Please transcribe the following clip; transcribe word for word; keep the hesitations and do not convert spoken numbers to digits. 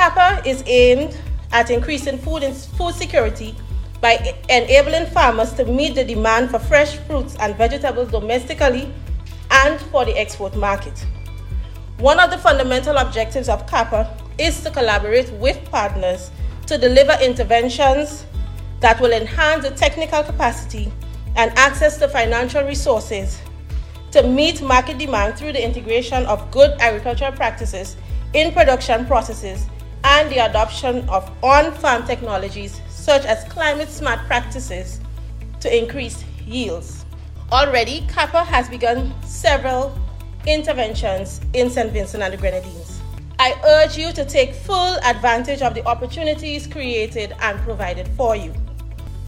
CAPA is aimed at increasing food and food security by enabling farmers to meet the demand for fresh fruits and vegetables domestically and for the export market. One of the fundamental objectives of CAPA is to collaborate with partners to deliver interventions that will enhance the technical capacity and access to financial resources to meet market demand through the integration of good agricultural practices in production processes and the adoption of on-farm technologies such as climate-smart practices to increase yields. Already, CAPA has begun several interventions in Saint Vincent and the Grenadines. I urge you to take full advantage of the opportunities created and provided for you.